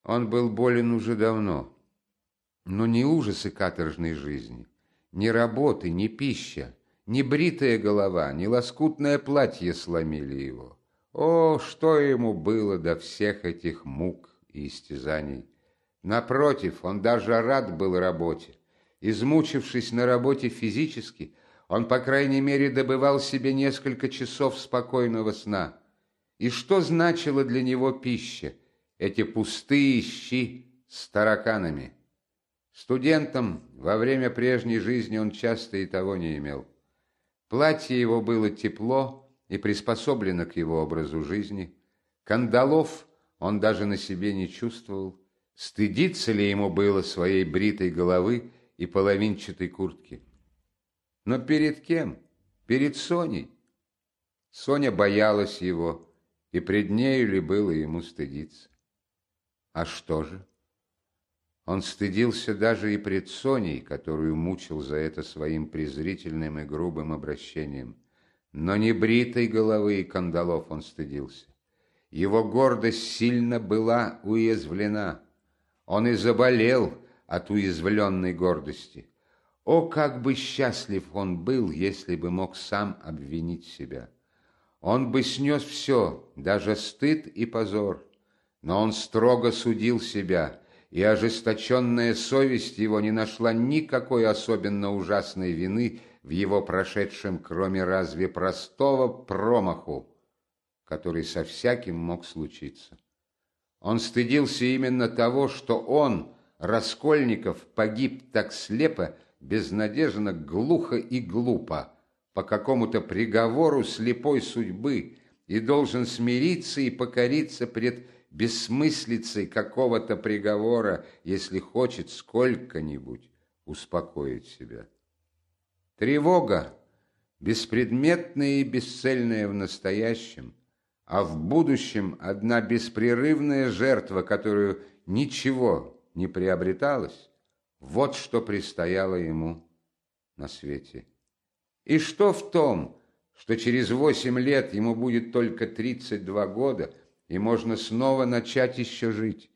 Он был болен уже давно, но ни ужасы каторжной жизни, ни работы, ни пища, ни бритая голова, ни лоскутное платье сломили его. О, что ему было до всех этих мук и истязаний! Напротив, он даже рад был работе. Измучившись на работе физически, он, по крайней мере, добывал себе несколько часов спокойного сна. И что значила для него пища? Эти пустые щи с тараканами. Студентом во время прежней жизни он часто и того не имел. Платье его было тепло и приспособлено к его образу жизни. Кандалов он даже на себе не чувствовал. Стыдиться ли ему было своей бритой головы и половинчатой куртки? Но перед кем? Перед Соней. Соня боялась его, и пред нею ли было ему стыдиться? А что же? Он стыдился даже и пред Соней, которую мучил за это своим презрительным и грубым обращением. Но не бритой головы и кандалов он стыдился. Его гордость сильно была уязвлена. Он и заболел от уязвленной гордости. О, как бы счастлив он был, если бы мог сам обвинить себя! Он бы снес все, даже стыд и позор. Но он строго судил себя, и ожесточенная совесть его не нашла никакой особенно ужасной вины в его прошедшем, кроме разве простого промаху, который со всяким мог случиться. Он стыдился именно того, что он, Раскольников, погиб так слепо, безнадежно, глухо и глупо, по какому-то приговору слепой судьбы, и должен смириться и покориться пред бессмыслицей какого-то приговора, если хочет сколько-нибудь успокоить себя. Тревога, беспредметная и бесцельная в настоящем, а в будущем одна беспрерывная жертва, которую ничего не приобреталось, вот что предстояло ему на свете. И что в том, что через 8 лет ему будет только 32 года, и можно снова начать еще жить?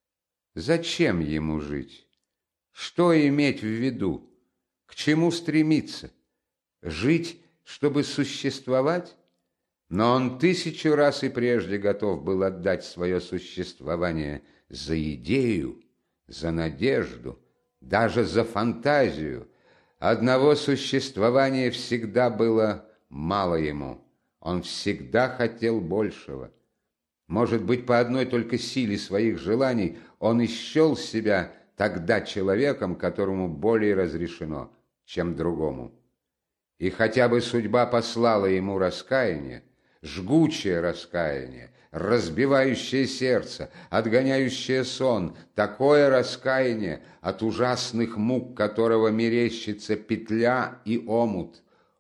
Зачем ему жить? Что иметь в виду? К чему стремиться? Жить, чтобы существовать? Но он 1000 раз и прежде готов был отдать свое существование за идею, за надежду, даже за фантазию. Одного существования всегда было мало ему. Он всегда хотел большего. Может быть, по одной только силе своих желаний он и счел себя тогда человеком, которому более разрешено, чем другому. И хотя бы судьба послала ему раскаяние, жгучее раскаяние, разбивающее сердце, отгоняющее сон, такое раскаяние, от ужасных мук которого мерещится петля и омут.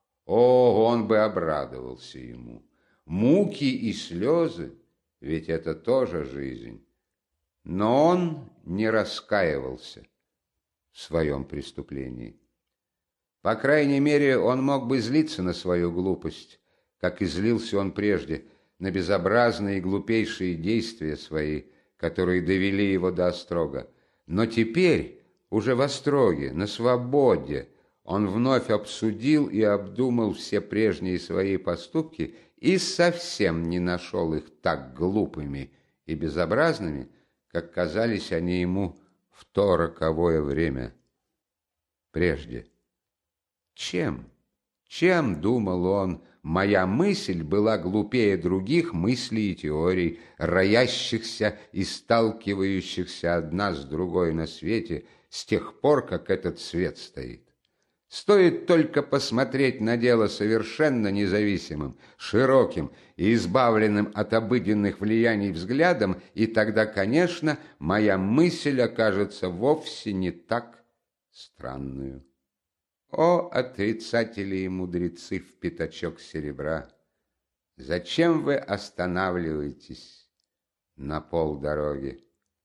О, он бы обрадовался ему. Муки и слезы, ведь это тоже жизнь. Но он не раскаивался в своем преступлении. По крайней мере, он мог бы злиться на свою глупость, как и злился он прежде, на безобразные и глупейшие действия свои, которые довели его до острога. Но теперь, уже в остроге, на свободе, он вновь обсудил и обдумал все прежние свои поступки и совсем не нашел их так глупыми и безобразными, как казались они ему в то роковое время прежде. Чем, думал он, моя мысль была глупее других мыслей и теорий, роящихся и сталкивающихся одна с другой на свете с тех пор, как этот свет стоит. Стоит только посмотреть на дело совершенно независимым, широким и избавленным от обыденных влияний взглядом, и тогда, конечно, моя мысль окажется вовсе не так странную. О, отрицатели и мудрецы в пятачок серебра! Зачем вы останавливаетесь на полдороги?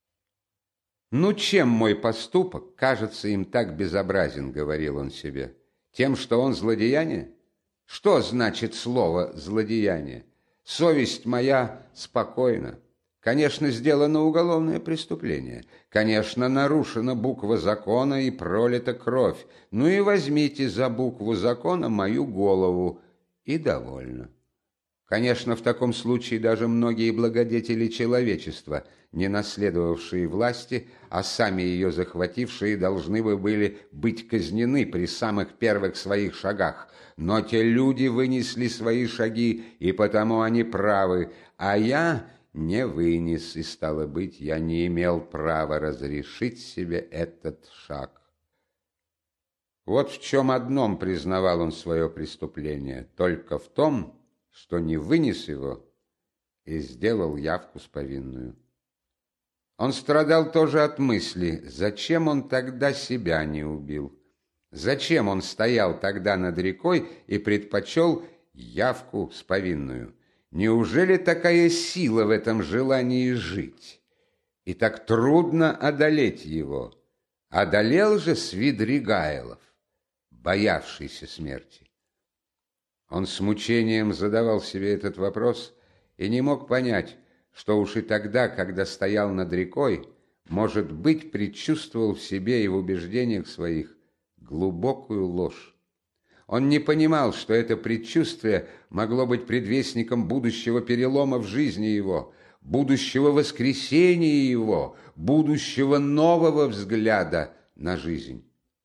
«Ну, чем мой поступок кажется им так безобразен?» — говорил он себе. «Тем, что он злодеяние? Что значит слово «злодеяние»? Совесть моя спокойна. Конечно, сделано уголовное преступление. Конечно, нарушена буква закона и пролита кровь. Ну и возьмите за букву закона мою голову, и довольно. Конечно, в таком случае даже многие благодетели человечества, не наследовавшие власти, а сами ее захватившие, должны бы были быть казнены при самых первых своих шагах. Но те люди вынесли свои шаги, и потому они правы, а я не вынес, и, стало быть, я не имел права разрешить себе этот шаг. Вот в чем одном признавал он свое преступление, только в том, что не вынес его и сделал явку с повинную. Он страдал тоже от мысли, зачем он тогда себя не убил, зачем он стоял тогда над рекой и предпочел явку с повинную. Неужели такая сила в этом желании жить? И так трудно одолеть его. Одолел же Свидригайлов, боявшийся смерти. Он с мучением задавал себе этот вопрос и не мог понять, что уж и тогда, когда стоял над рекой, может быть, предчувствовал в себе и в убеждениях своих глубокую ложь. Он не понимал, что это предчувствие могло быть предвестником будущего перелома в жизни его, будущего воскресения его, будущего нового взгляда на жизнь.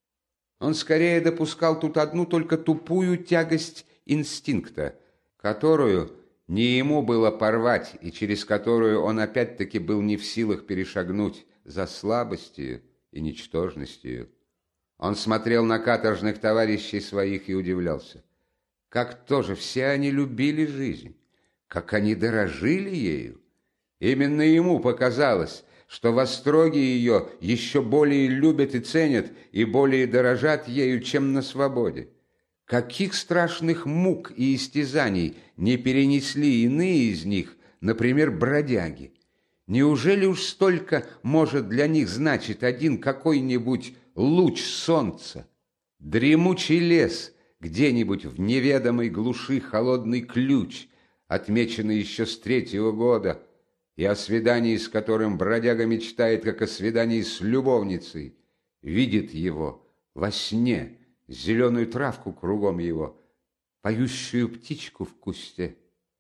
Он скорее допускал тут одну только тупую тягость инстинкта, которую не ему было порвать и через которую он опять-таки был не в силах перешагнуть за слабостью и ничтожностью. Он смотрел на каторжных товарищей своих и удивлялся. Как тоже все они любили жизнь, как они дорожили ею. Именно ему показалось, что в остроге ее еще более любят и ценят, и более дорожат ею, чем на свободе. Каких страшных мук и истязаний не перенесли иные из них, например, бродяги. Неужели уж столько может для них значить один какой-нибудь луч солнца, дремучий лес, где-нибудь в неведомой глуши холодный ключ, отмеченный еще с 3-го года, и о свидании, с которым бродяга мечтает, как о свидании с любовницей, видит его во сне, зеленую травку кругом его, поющую птичку в кусте.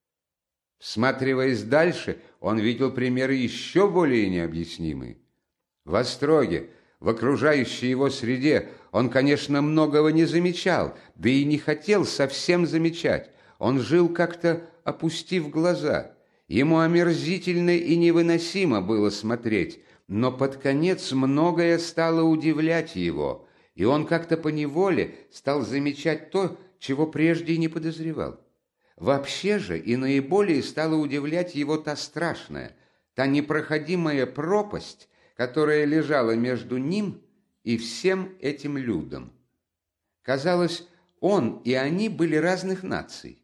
Всматриваясь дальше, он видел примеры еще более необъяснимые. В остроге, в окружающей его среде, он, конечно, многого не замечал, да и не хотел совсем замечать. Он жил как-то опустив глаза. Ему омерзительно и невыносимо было смотреть, но под конец многое стало удивлять его, и он как-то поневоле стал замечать то, чего прежде не подозревал. Вообще же и наиболее стала удивлять его та страшная, та непроходимая пропасть, которая лежала между ним и всем этим людом. Казалось, он и они были разных наций.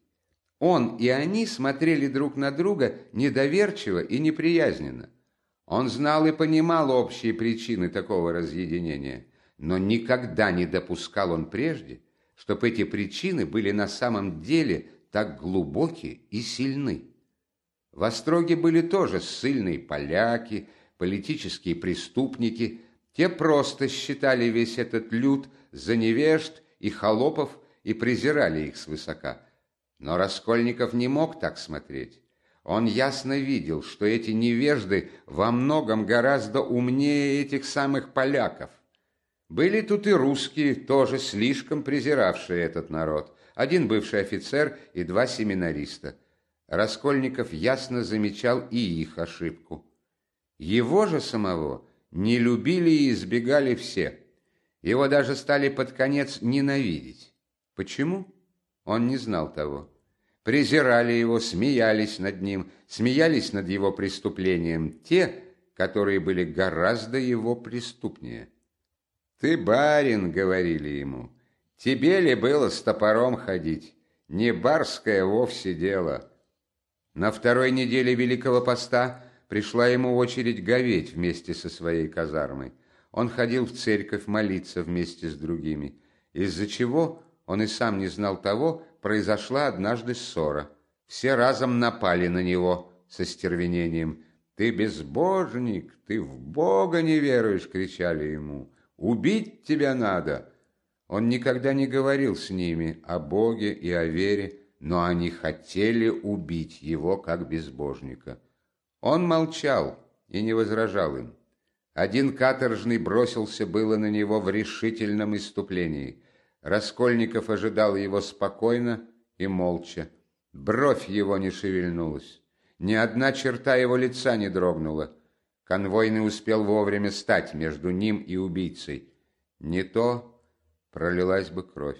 Он и они смотрели друг на друга недоверчиво и неприязненно. Он знал и понимал общие причины такого разъединения, но никогда не допускал он прежде, чтобы эти причины были на самом деле так глубоки и сильны. В остроге были тоже ссыльные поляки, политические преступники. Те просто считали весь этот люд за невежд и холопов и презирали их свысока. Но Раскольников не мог так смотреть. Он ясно видел, что эти невежды во многом гораздо умнее этих самых поляков. Были тут и русские, тоже слишком презиравшие этот народ. Один бывший офицер и 2 семинариста. Раскольников ясно замечал и их ошибку. Его же самого не любили и избегали все. Его даже стали под конец ненавидеть. Почему? Он не знал того. Презирали его, смеялись над ним, смеялись над его преступлением те, которые были гораздо его преступнее. «Ты барин», — говорили ему, — «тебе ли было с топором ходить? Не барское вовсе дело». На 2-й неделе Великого Поста пришла ему очередь говеть вместе со своей казармой. Он ходил в церковь молиться вместе с другими, из-за чего, он и сам не знал того, произошла однажды ссора. Все разом напали на него со стервенением. «Ты безбожник, ты в Бога не веруешь!» — кричали ему. «Убить тебя надо!» Он никогда не говорил с ними о Боге и о вере, но они хотели убить его как безбожника. Он молчал и не возражал им. Один каторжный бросился было на него в решительном исступлении. Раскольников ожидал его спокойно и молча. Бровь его не шевельнулась, ни одна черта его лица не дрогнула. Конвойный успел вовремя стать между ним и убийцей. Не то пролилась бы кровь.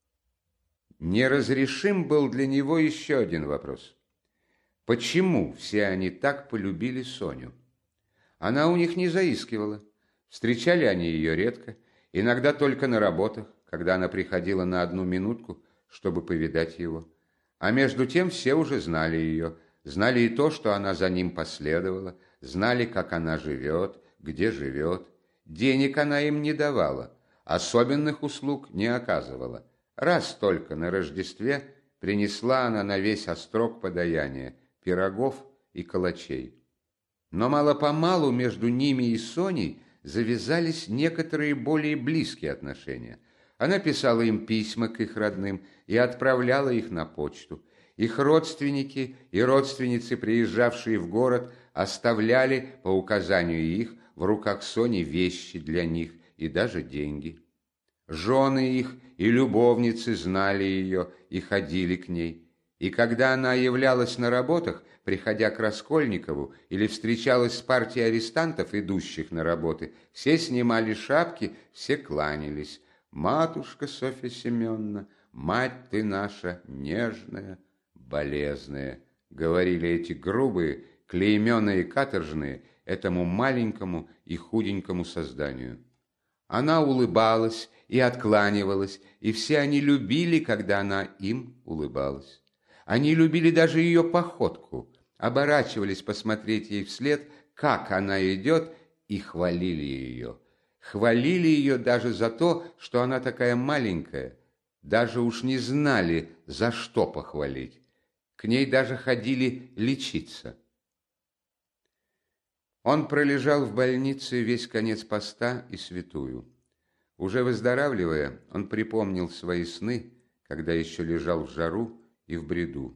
Неразрешим был для него еще один вопрос. Почему все они так полюбили Соню? Она у них не заискивала. Встречали они ее редко, иногда только на работах, когда она приходила на одну минутку, чтобы повидать его. А между тем все уже знали ее, знали и то, что она за ним последовала, знали, как она живет, где живет. Денег она им не давала, особенных услуг не оказывала. Раз только на Рождестве принесла она на весь острог подаяние, пирогов и калачей. Но мало-помалу между ними и Соней завязались некоторые более близкие отношения. Она писала им письма к их родным и отправляла их на почту. Их родственники и родственницы, приезжавшие в город, оставляли по указанию их в руках Сони вещи для них и даже деньги. Жены их и любовницы знали ее и ходили к ней. И когда она являлась на работах, приходя к Раскольникову, или встречалась с партией арестантов, идущих на работы, все снимали шапки, все кланялись. «Матушка Софья Семеновна, мать ты наша нежная, болезная», говорили эти грубые, клейменные каторжные этому маленькому и худенькому созданию. Она улыбалась и откланивалась, и все они любили, когда она им улыбалась. Они любили даже ее походку, оборачивались посмотреть ей вслед, как она идет, и хвалили ее. Хвалили ее даже за то, что она такая маленькая, даже уж не знали, за что похвалить. К ней даже ходили лечиться. Он пролежал в больнице весь конец поста и святую. Уже выздоравливая, он припомнил свои сны, когда еще лежал в жару и в бреду.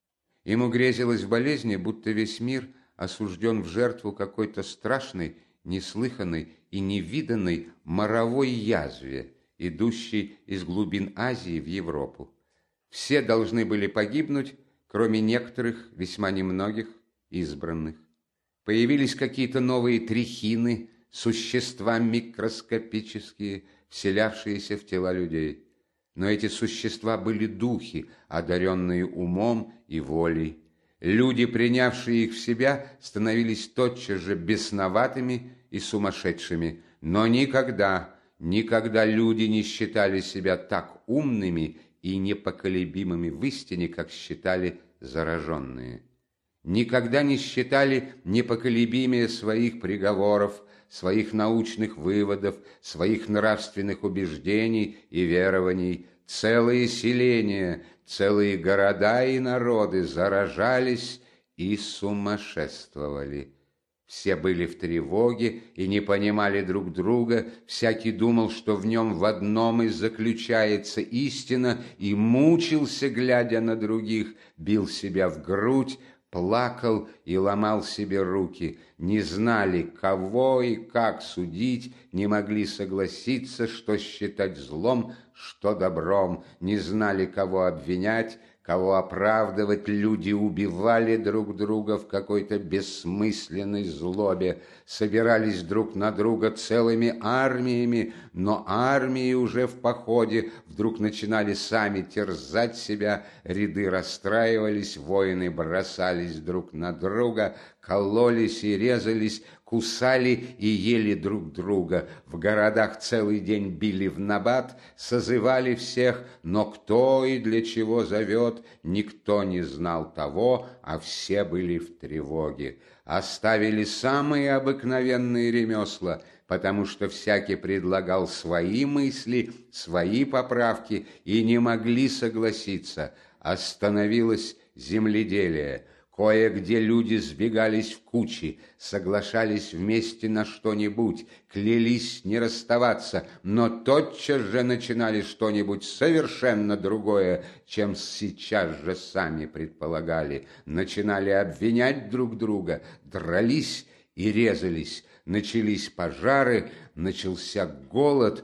Ему грезилось в болезни, будто весь мир осужден в жертву какой-то страшной, неслыханной и невиданной моровой язве, идущей из глубин Азии в Европу. Все должны были погибнуть, кроме некоторых, весьма немногих, избранных. Появились какие-то новые трихины, существа микроскопические, вселявшиеся в тела людей. Но эти существа были духи, одаренные умом и волей. Люди, принявшие их в себя, становились тотчас же бесноватыми и сумасшедшими. Но никогда, никогда люди не считали себя так умными и непоколебимыми в истине, как считали зараженные. Никогда не считали непоколебимее своих приговоров, своих научных выводов, своих нравственных убеждений и верований. Целые селения, целые города и народы заражались и сумасшествовали. Все были в тревоге и не понимали друг друга, всякий думал, что в нем в одном и заключается истина, и мучился, глядя на других, бил себя в грудь, плакал и ломал себе руки, не знали, кого и как судить, не могли согласиться, что считать злом, что добром, не знали, кого обвинять, кого оправдывать. Люди убивали друг друга в какой-то бессмысленной злобе, собирались друг на друга целыми армиями, но армии уже в походе вдруг начинали сами терзать себя, ряды расстраивались, воины бросались друг на друга, кололись и резались, кусали и ели друг друга. В городах целый день били в набат, созывали всех, но кто и для чего зовет, никто не знал того, а все были в тревоге. Оставили самые обыкновенные ремесла, потому что всякий предлагал свои мысли, свои поправки и не могли согласиться. Остановилось земледелие. Кое-где люди сбегались в кучи, соглашались вместе на что-нибудь, клялись не расставаться, но тотчас же начинали что-нибудь совершенно другое, чем сейчас же сами предполагали. Начинали обвинять друг друга, дрались и резались. Начались пожары, начался голод.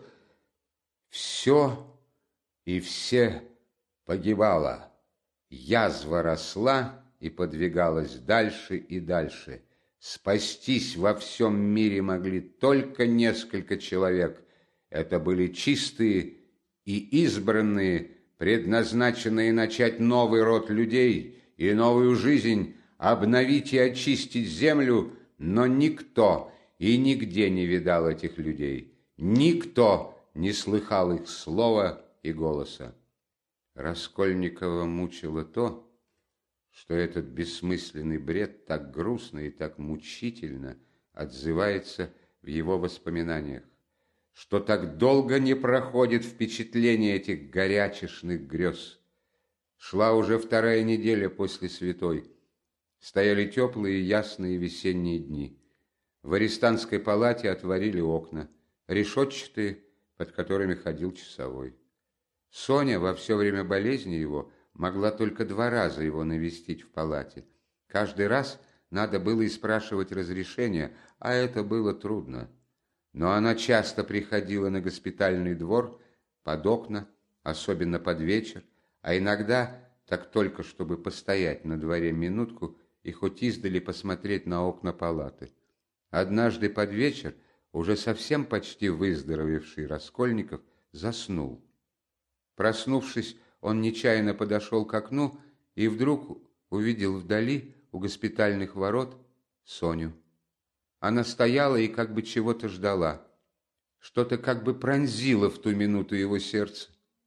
Все и все погибало. Язва росла и подвигалась дальше и дальше. Спастись во всем мире могли только несколько человек. Это были чистые и избранные, предназначенные начать новый род людей и новую жизнь, обновить и очистить землю, но никто и нигде не видал этих людей. Никто не слыхал их слова и голоса. Раскольникова мучило то, что этот бессмысленный бред так грустно и так мучительно отзывается в его воспоминаниях, что так долго не проходит впечатление этих горячешных грез. Шла уже вторая неделя после святой. Стояли теплые ясные весенние дни. В арестантской палате отворили окна, решетчатые, под которыми ходил часовой. Соня во все время болезни его могла только 2 раза его навестить в палате. Каждый раз надо было и спрашивать разрешения, а это было трудно. Но она часто приходила на госпитальный двор, под окна, особенно под вечер, а иногда так только, чтобы постоять на дворе минутку и хоть издали посмотреть на окна палаты. Однажды под вечер, уже совсем почти выздоровевший Раскольников, заснул. Проснувшись, он нечаянно подошел к окну и вдруг увидел вдали, у госпитальных ворот, Соню. Она стояла и как бы чего-то ждала. Что-то как бы пронзило в ту минуту его сердце.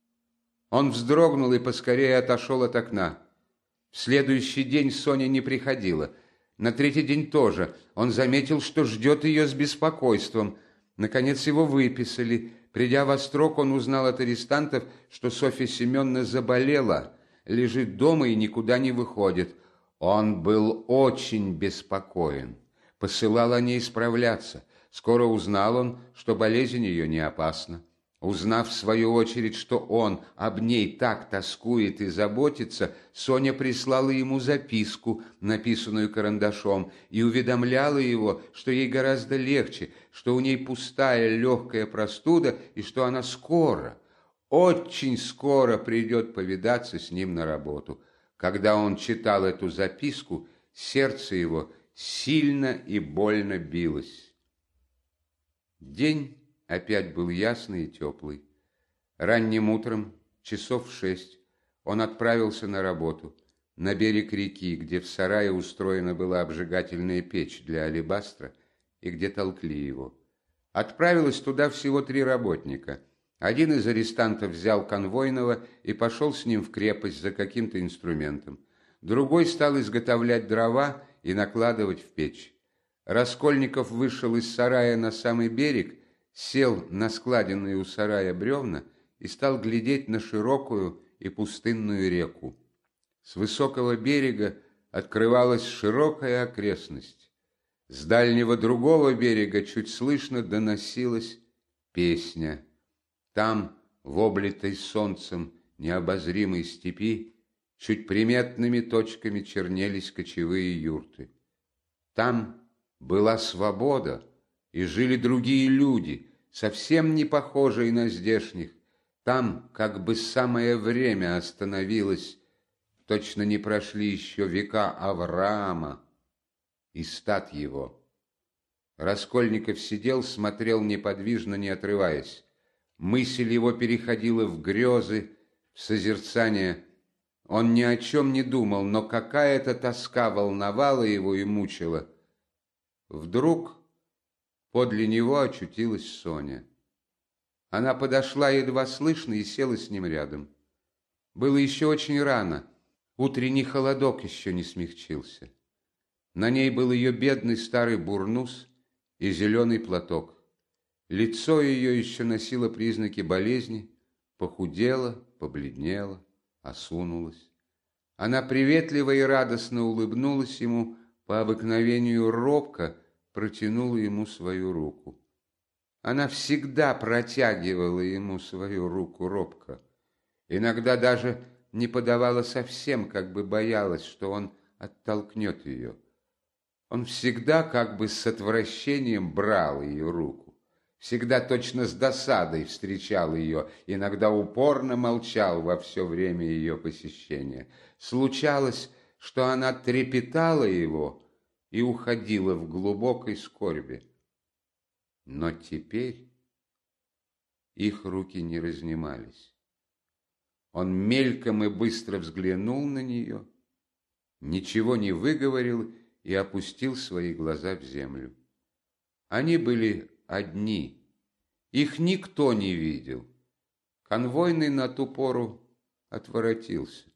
Он вздрогнул и поскорее отошел от окна. В следующий день Соня не приходила. На 3-й день тоже. Он заметил, что ждет ее с беспокойством. Наконец его выписали. Придя во Острог, он узнал от арестантов, что Софья Семеновна заболела, лежит дома и никуда не выходит. Он был очень беспокоен, посылал о ней справляться. Скоро узнал он, что болезнь ее не опасна. Узнав в свою очередь, что он об ней так тоскует и заботится, Соня прислала ему записку, написанную карандашом, и уведомляла его, что ей гораздо легче, что у ней пустая легкая простуда и что она скоро, очень скоро придет повидаться с ним на работу. Когда он читал эту записку, сердце его сильно и больно билось. День опять был ясный и теплый. Ранним утром, часов в 6, он отправился на работу, на берег реки, где в сарае устроена была обжигательная печь для алебастра и где толкли его. Отправилось туда всего 3 работника. Один из арестантов взял конвойного и пошел с ним в крепость за каким-то инструментом. Другой стал изготовлять дрова и накладывать в печь. Раскольников вышел из сарая на самый берег, сел на складенные у сарая бревна и стал глядеть на широкую и пустынную реку. С высокого берега открывалась широкая окрестность. С дальнего другого берега чуть слышно доносилась песня. Там, в облитой солнцем необозримой степи, чуть приметными точками чернелись кочевые юрты. Там была свобода, и жили другие люди, совсем не похожие на здешних. Там как бы самое время остановилось, точно не прошли еще века Авраама и стад его. Раскольников сидел, смотрел неподвижно, не отрываясь. Мысль его переходила в грезы, в созерцание. Он ни о чем не думал, но какая-то тоска волновала его и мучила. Вдруг подле него очутилась Соня. Она подошла едва слышно и села с ним рядом. Было еще очень рано, утренний холодок еще не смягчился. На ней был ее бедный старый бурнус и зеленый платок. Лицо ее еще носило признаки болезни, похудело, побледнело, осунулось. Она приветливо и радостно улыбнулась ему, по обыкновению робко протянула ему свою руку. Она всегда протягивала ему свою руку робко. Иногда даже не подавала совсем, как бы боялась, что он оттолкнет ее. Он всегда как бы с отвращением брал ее руку, всегда точно с досадой встречал ее, иногда упорно молчал во все время ее посещения. Случалось, что она трепетала его и уходила в глубокой скорби. Но теперь их руки не разнимались. Он мельком и быстро взглянул на нее, ничего не выговорил и опустил свои глаза в землю. Они были одни, их никто не видел. Конвойный на ту пору отворотился.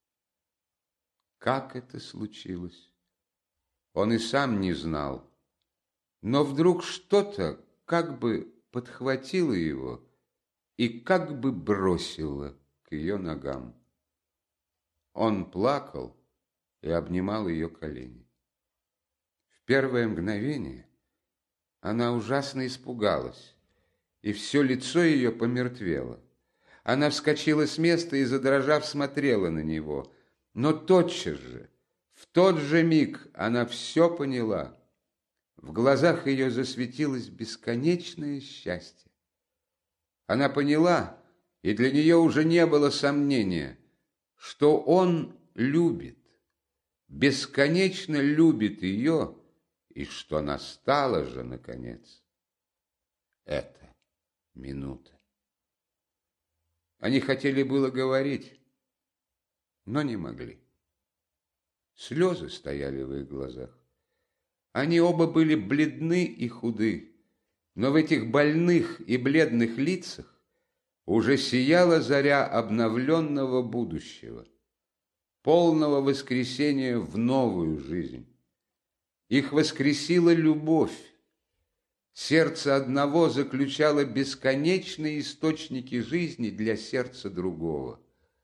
Как это случилось? Он и сам не знал. Но вдруг что-то как бы подхватило его и как бы бросило к ее ногам. Он плакал и обнимал ее колени. В первое мгновение она ужасно испугалась, и все лицо ее помертвело. Она вскочила с места и, задрожав, смотрела на него. Но тотчас же, в тот же миг, она все поняла. В глазах ее засветилось бесконечное счастье. Она поняла, и для нее уже не было сомнения, что он любит, бесконечно любит ее, и что настала же, наконец, эта минута. Они хотели было говорить, но не могли. Слезы стояли в их глазах. Они оба были бледны и худы, но в этих больных и бледных лицах уже сияла заря обновленного будущего, полного воскресения в новую жизнь. Их воскресила любовь. Сердце одного заключало бесконечные источники жизни для сердца другого.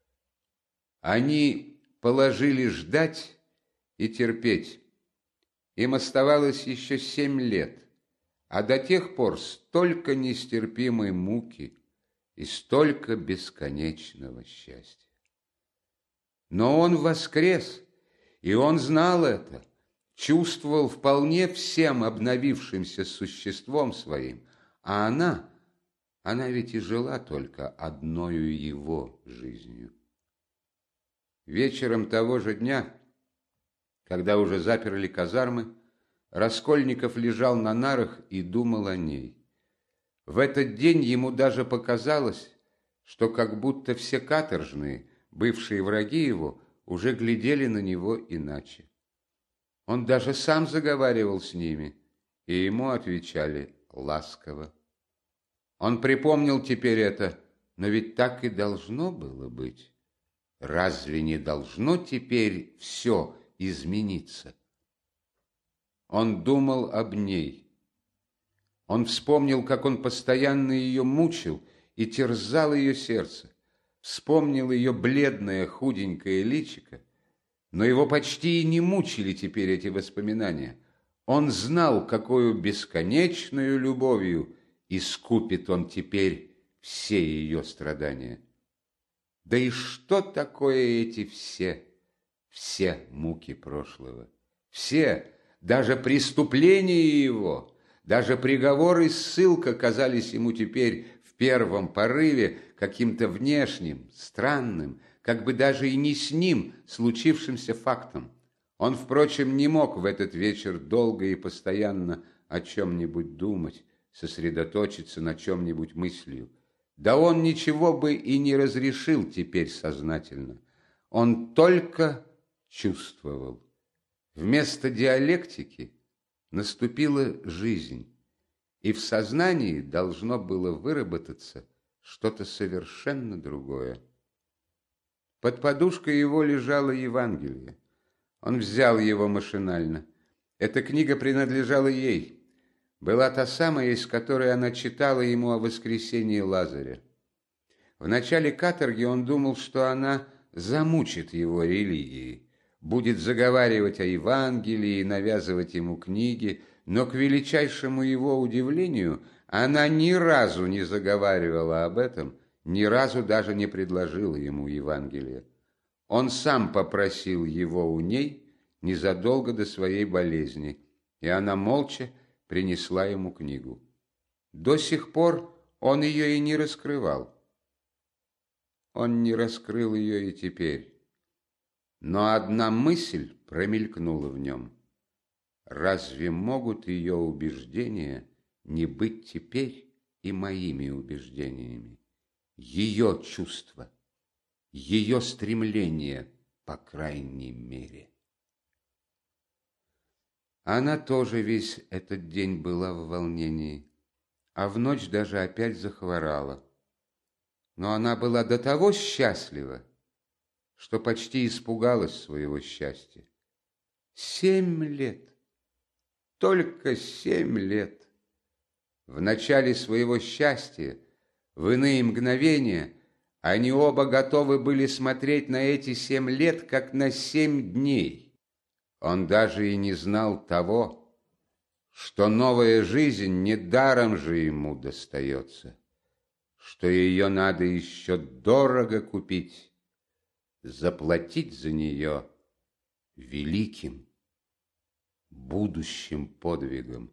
Они положили ждать и терпеть. Им оставалось еще 7 лет, а до тех пор столько нестерпимой муки и столько бесконечного счастья. Но он воскрес, и он знал это, чувствовал вполне всем обновившимся существом своим, а она ведь и жила только одною его жизнью. Вечером того же дня, когда уже заперли казармы, Раскольников лежал на нарах и думал о ней. В этот день ему даже показалось, что как будто все каторжные, бывшие враги его, уже глядели на него иначе. Он даже сам заговаривал с ними, и ему отвечали ласково. Он припомнил теперь это, но ведь так и должно было быть. Разве не должно теперь все измениться? Он думал об ней. Он вспомнил, как он постоянно ее мучил и терзал ее сердце. Вспомнил ее бледное худенькое личико, но его почти и не мучили теперь эти воспоминания. Он знал, какую бесконечную любовью искупит он теперь все ее страдания. Да и что такое эти все муки прошлого? Все, даже преступления его, даже приговор и ссылка казались ему теперь в первом порыве каким-то внешним, странным, как бы даже и не с ним случившимся фактом. Он, впрочем, не мог в этот вечер долго и постоянно о чем-нибудь думать, сосредоточиться на чем-нибудь мыслью. Да он ничего бы и не разрешил теперь сознательно. Он только чувствовал. Вместо диалектики наступила жизнь, и в сознании должно было выработаться что-то совершенно другое. Под подушкой его лежало Евангелие. Он взял его машинально. Эта книга принадлежала ей. Была та самая, из которой она читала ему о воскресении Лазаря. В начале каторги он думал, что она замучит его религией, будет заговаривать о Евангелии и навязывать ему книги, но, к величайшему его удивлению, она ни разу не заговаривала об этом, ни разу даже не предложила ему Евангелие. Он сам попросил его у ней незадолго до своей болезни, и она молча принесла ему книгу. До сих пор он ее и не раскрывал. Он не раскрыл ее и теперь. Но одна мысль промелькнула в нем. Разве могут ее убеждения не быть теперь и моими убеждениями? Ее чувства, ее стремление, по крайней мере. Она тоже весь этот день была в волнении, а в ночь даже опять захворала. Но она была до того счастлива, что почти испугалась своего счастья. 7 лет, только 7 лет. В начале своего счастья, в иные мгновения, они оба готовы были смотреть на эти 7 лет, как на 7 дней. Он даже и не знал того, что новая жизнь недаром же ему достается, что ее надо еще дорого купить, заплатить за нее великим будущим подвигом.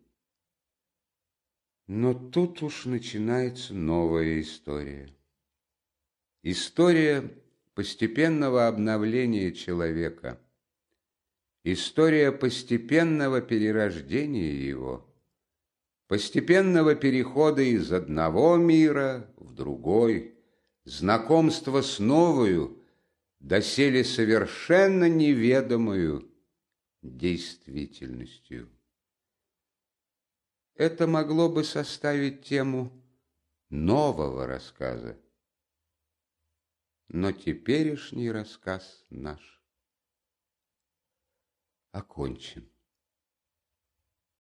Но тут уж начинается новая история. История постепенного обновления человека. История постепенного перерождения его, постепенного перехода из одного мира в другой, знакомства с новою, доселе совершенно неведомую действительностью. Это могло бы составить тему нового рассказа, но теперешний рассказ наш окончен.